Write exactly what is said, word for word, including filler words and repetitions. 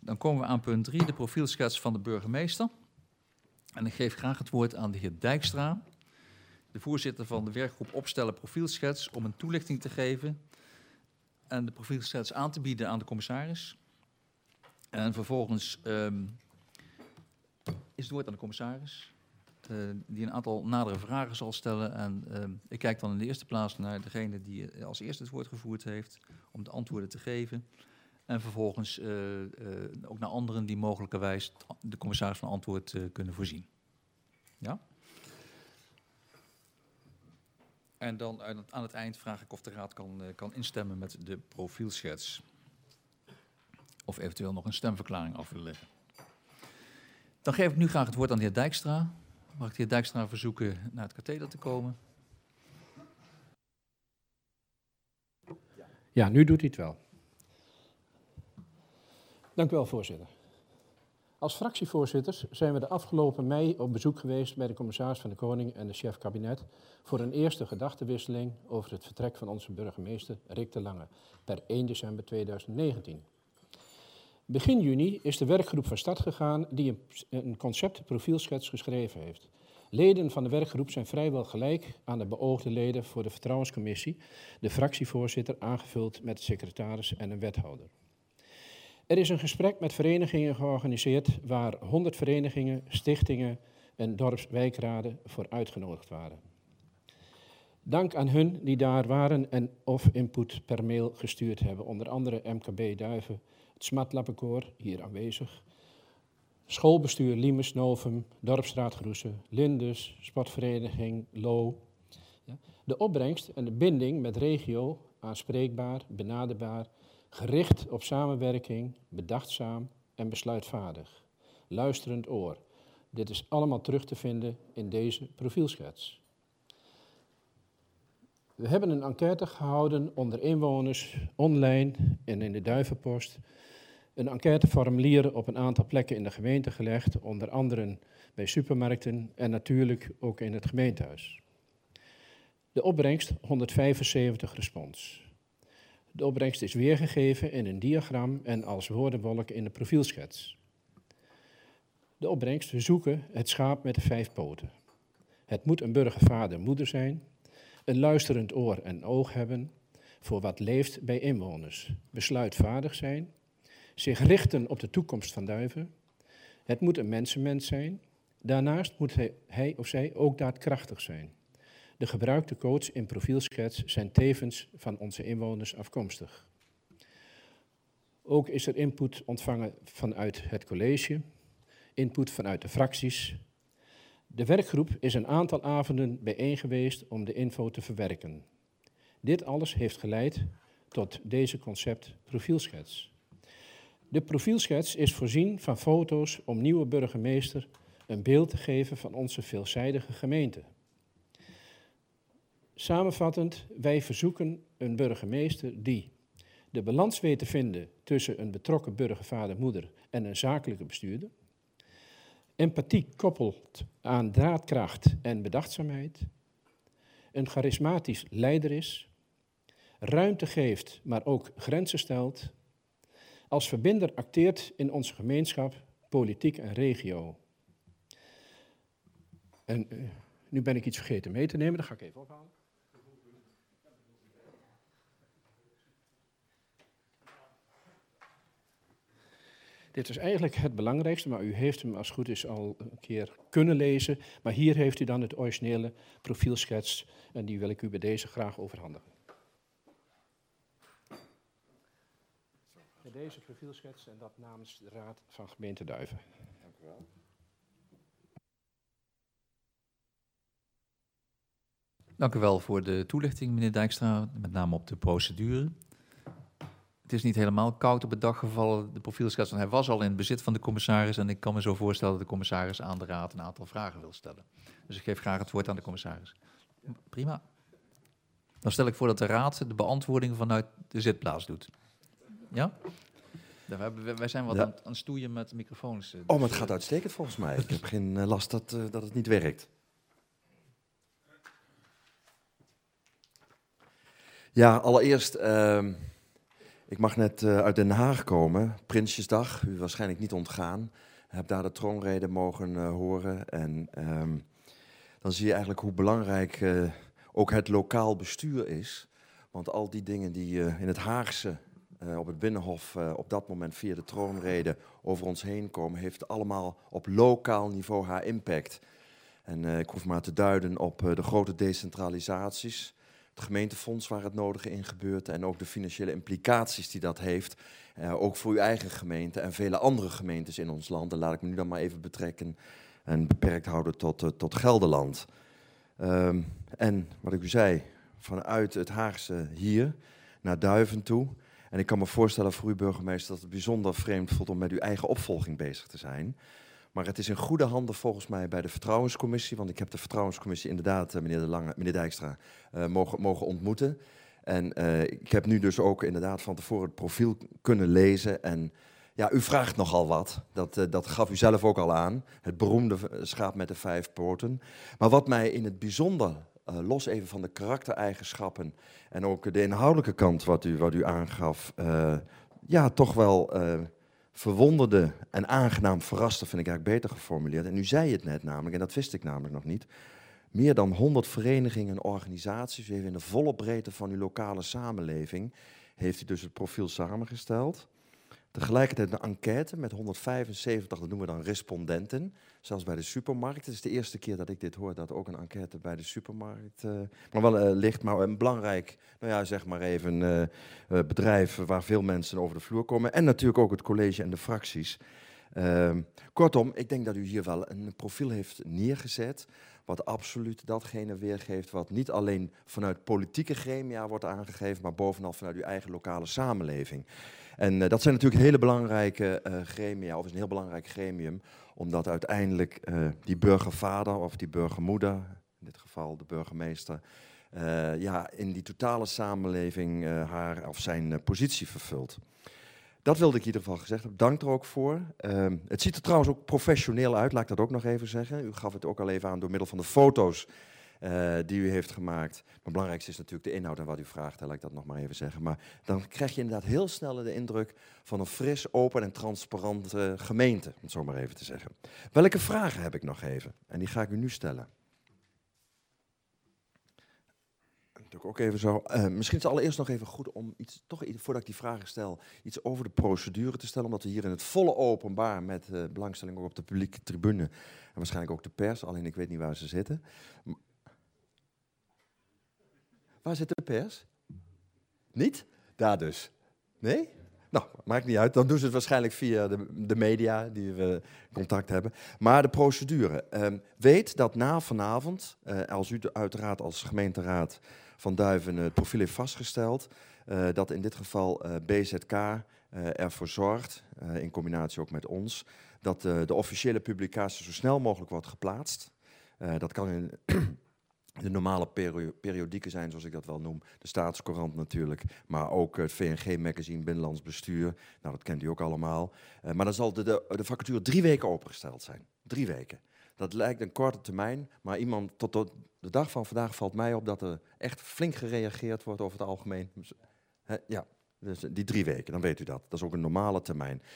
Dan komen we aan punt drie, de profielschets van de burgemeester. En ik geef graag het woord aan de heer Dijkstra, de voorzitter van de werkgroep Opstellen Profielschets, om een toelichting te geven en de profielschets aan te bieden aan de commissaris. En vervolgens um, is het woord aan de commissaris, uh, die een aantal nadere vragen zal stellen. En uh, ik kijk dan in de eerste plaats naar degene die als eerste het woord gevoerd heeft, om de antwoorden te geven. En vervolgens uh, uh, ook naar anderen die mogelijkerwijs de commissaris van antwoord uh, kunnen voorzien. Ja? En dan aan het eind vraag ik of de raad kan, uh, kan instemmen met de profielschets. Of eventueel nog een stemverklaring af willen leggen. Dan geef ik nu graag het woord aan de heer Dijkstra. Mag ik de heer Dijkstra verzoeken naar het katheder te komen? Ja, nu doet hij het wel. Dank u wel, voorzitter. Als fractievoorzitters zijn we de afgelopen mei op bezoek geweest bij de commissaris van de Koning en de chef kabinet voor een eerste gedachtenwisseling over het vertrek van onze burgemeester Rick de Lange per één december tweeduizend negentien. Begin juni is de werkgroep van start gegaan die een, een conceptprofielschets geschreven heeft. Leden van de werkgroep zijn vrijwel gelijk aan de beoogde leden voor de vertrouwenscommissie, de fractievoorzitter aangevuld met de secretaris en een wethouder. Er is een gesprek met verenigingen georganiseerd waar honderd verenigingen, stichtingen en dorpswijkraden voor uitgenodigd waren. Dank aan hun die daar waren en of input per mail gestuurd hebben, onder andere M K B Duiven, het Smatlappenkoor, hier aanwezig, schoolbestuur Limes Novum, Dorpsraad Groesen, Lindes, sportvereniging Lo. De opbrengst en de binding met regio, aanspreekbaar, benaderbaar, gericht op samenwerking, bedachtzaam en besluitvaardig. Luisterend oor. Dit is allemaal terug te vinden in deze profielschets. We hebben een enquête gehouden onder inwoners, online en in de Duivenpost. Een enquêteformulier op een aantal plekken in de gemeente gelegd, onder andere bij supermarkten en natuurlijk ook in het gemeentehuis. De opbrengst honderdvijfenzeventig respons. De opbrengst is weergegeven in een diagram en als woordenwolk in de profielschets. De opbrengst, we zoeken het schaap met de vijf poten. Het moet een burgervader moeder zijn, een luisterend oor en oog hebben voor wat leeft bij inwoners, besluitvaardig zijn, zich richten op de toekomst van Duiven. Het moet een mensenmens zijn, daarnaast moet hij, hij of zij ook daadkrachtig zijn. De gebruikte codes in profielschets zijn tevens van onze inwoners afkomstig. Ook is er input ontvangen vanuit het college, input vanuit de fracties. De werkgroep is een aantal avonden bijeen geweest om de info te verwerken. Dit alles heeft geleid tot deze concept profielschets. De profielschets is voorzien van foto's om nieuwe burgemeester een beeld te geven van onze veelzijdige gemeente. Samenvattend, wij verzoeken een burgemeester die de balans weet te vinden tussen een betrokken burgervader-moeder en een zakelijke bestuurder, empathie koppelt aan daadkracht en bedachtzaamheid, een charismatisch leider is, ruimte geeft, maar ook grenzen stelt, als verbinder acteert in onze gemeenschap, politiek en regio. En uh, nu ben ik iets vergeten mee te nemen, dat ga ik even ophalen. Dit is eigenlijk het belangrijkste, maar u heeft hem als het goed is al een keer kunnen lezen. Maar hier heeft u dan het originele profielschets en die wil ik u bij deze graag overhandigen. Deze profielschets en dat namens de Raad van Gemeente Duiven. Dank u wel. Dank u wel voor de toelichting, meneer Dijkstra, met name op de procedure. Het is niet helemaal koud op het dak gevallen, de profielschets, want hij was al in bezit van de commissaris en ik kan me zo voorstellen dat de commissaris aan de Raad een aantal vragen wil stellen. Dus ik geef graag het woord aan de commissaris. Prima. Dan stel ik voor dat de Raad de beantwoording vanuit de zitplaats doet. Ja? Wij zijn wat ja. aan, aan het stoeien met de microfoons. Dus oh, maar het gaat uitstekend volgens mij. Ik heb geen uh, last dat, uh, dat het niet werkt. Ja, allereerst, uh, Ik mag net uh, uit Den Haag komen, Prinsjesdag, u waarschijnlijk niet ontgaan. Heb daar de troonrede mogen uh, horen en um, dan zie je eigenlijk hoe belangrijk uh, ook het lokaal bestuur is. Want al die dingen die uh, in het Haagse, uh, op het Binnenhof, uh, op dat moment via de troonrede over ons heen komen, heeft allemaal op lokaal niveau haar impact. En uh, ik hoef maar te duiden op uh, de grote decentralisaties, het gemeentefonds waar het nodige in gebeurt en ook de financiële implicaties die dat heeft. Uh, ook voor uw eigen gemeente en vele andere gemeentes in ons land. En laat ik me nu dan maar even betrekken en beperkt houden tot, uh, tot Gelderland. Um, en wat ik u zei, vanuit het Haagse hier naar Duiven toe. En ik kan me voorstellen voor u, burgemeester, dat het bijzonder vreemd voelt om met uw eigen opvolging bezig te zijn. Maar het is in goede handen volgens mij bij de Vertrouwenscommissie, want ik heb de Vertrouwenscommissie inderdaad, meneer, de Lange, meneer Dijkstra, uh, mogen, mogen ontmoeten. En uh, ik heb nu dus ook inderdaad van tevoren het profiel kunnen lezen. En ja, u vraagt nogal wat. Dat, uh, dat gaf u zelf ook al aan. Het beroemde schaap met de vijf poten. Maar wat mij in het bijzonder, uh, los even van de karaktereigenschappen en ook de inhoudelijke kant wat u, wat u aangaf, uh, ja, toch wel uh, verwonderde en aangenaam verraste, vind ik eigenlijk beter geformuleerd. En u zei het net namelijk, en dat wist ik namelijk nog niet. Meer dan honderd verenigingen en organisaties, even in de volle breedte van uw lokale samenleving, heeft u dus het profiel samengesteld. Tegelijkertijd een enquête met honderdvijfenzeventig, dat noemen we dan respondenten, zelfs bij de supermarkt. Het is de eerste keer dat ik dit hoor, dat ook een enquête bij de supermarkt uh, maar wel uh, ligt, maar een belangrijk, nou ja, zeg maar even, uh, uh, bedrijf waar veel mensen over de vloer komen. En natuurlijk ook het college en de fracties. Uh, kortom, ik denk dat u hier wel een profiel heeft neergezet, wat absoluut datgene weergeeft wat niet alleen vanuit politieke gremia wordt aangegeven, maar bovenal vanuit uw eigen lokale samenleving. En uh, dat zijn natuurlijk hele belangrijke uh, gremia, of is een heel belangrijk gremium, omdat uiteindelijk uh, die burgervader of die burgermoeder, in dit geval de burgemeester, uh, ja, in die totale samenleving uh, haar of zijn uh, positie vervult. Dat wilde ik in ieder geval gezegd hebben. Dank er ook voor. Uh, het ziet er trouwens ook professioneel uit, laat ik dat ook nog even zeggen. U gaf het ook al even aan door middel van de foto's uh, die u heeft gemaakt. Maar het belangrijkste is natuurlijk de inhoud en wat u vraagt, laat ik dat nog maar even zeggen. Maar dan krijg je inderdaad heel snel de indruk van een fris, open en transparante gemeente, om het zo maar even te zeggen. Welke vragen heb ik nog even? En die ga ik u nu stellen. Ook even zo. Uh, misschien is het allereerst nog even goed om iets, toch voordat ik die vragen stel, iets over de procedure te stellen, omdat we hier in het volle openbaar met uh, belangstelling ook op de publieke tribune en waarschijnlijk ook de pers, alleen ik weet niet waar ze zitten. M waar zit de pers? Niet? Daar dus. Nee? Nou, maakt niet uit. Dan doen ze het waarschijnlijk via de, de media die we contact hebben. Maar de procedure. Uh, weet dat na vanavond, uh, als u de, uiteraard als gemeenteraad van Duiven het profiel heeft vastgesteld, uh, dat in dit geval uh, B Z K uh, ervoor zorgt, uh, in combinatie ook met ons, dat uh, de officiële publicatie zo snel mogelijk wordt geplaatst. Uh, dat kan in de normale perio periodieken zijn, zoals ik dat wel noem. De Staatscourant natuurlijk, maar ook het V N G-magazine Binnenlands Bestuur. Nou, dat kent u ook allemaal. Uh, maar dan zal de, de, de vacature drie weken opengesteld zijn. Drie weken. Dat lijkt een korte termijn, maar iemand tot de dag van vandaag valt mij op dat er echt flink gereageerd wordt over het algemeen. He, ja, dus die drie weken, dan weet u dat. Dat is ook een normale termijn.